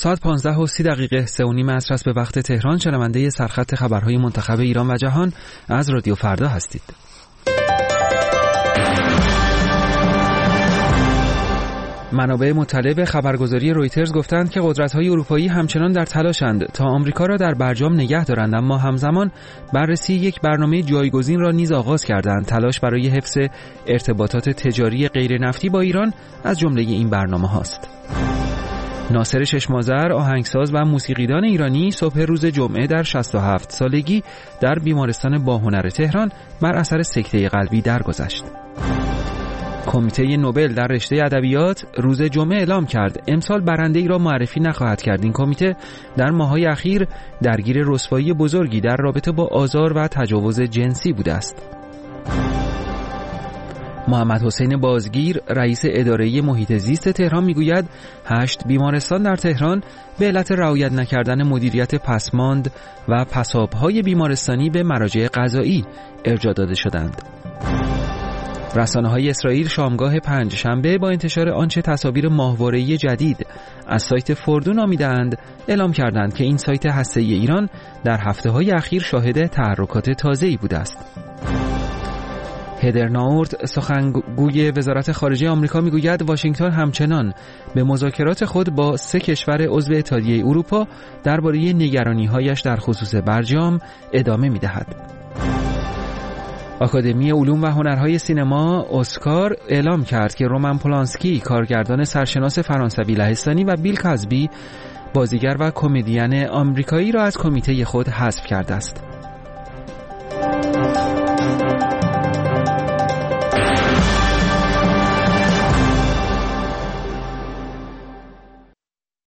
ساعت 15:30 3:30 عصر است به وقت تهران. شنونده سرخط خبرهای منتخب ایران و جهان از رادیو فردا هستید. منابع مطلع به خبرگزاری رویترز گفتند که قدرت‌های اروپایی همچنان در تلاشند تا آمریکا را در برجام نگه دارند، اما همزمان بررسی یک برنامه جایگزین را نیز آغاز کردند. تلاش برای حفظ ارتباطات تجاری غیر نفتی با ایران از جمله این برنامه هاست. ناصر چشم‌آذر، آهنگساز و موسیقیدان ایرانی، صبح روز جمعه در 67 سالگی در بیمارستان باهنر تهران بر اثر سکته قلبی درگذشت. کمیته نوبل در رشته ادبیات روز جمعه اعلام کرد امسال برنده‌ای را معرفی نخواهد کرد. این کمیته در ماه‌های اخیر درگیر رسوایی بزرگی در رابطه با آزار و تجاوز جنسی بوده است. محمد حسین بازگیر، رئیس اداره محیط زیست تهران میگوید 8 بیمارستان در تهران به علت رعایت نکردن مدیریت پسماند و پساب‌های بیمارستانی به مراجع قضایی ارجاع داده شدند. رسانه‌های اسرائیل شامگاه پنجشنبه با انتشار آنچه تصاویر ماهواره‌ای جدید از سایت فردو نامیدند اعلام کردند که این سایت هسته‌ای ایران در هفته‌های اخیر شاهد تحرکات تازه‌ای بوده است. هدر ناورت، سخنگوی وزارت خارجه آمریکا میگوید واشنگتن همچنان به مذاکرات خود با 3 کشور عضو اتحادیه اروپا درباره نگرانی‌هایش در خصوص برجام ادامه می‌دهد. آکادمی علوم و هنرهای سینما اسکار اعلام کرد که رومن پولانسکی، کارگردان سرشناس فرانسوی لهستانی، و بیل کازبی، بازیگر و کمدین آمریکایی را از کمیته خود حذف کرده است.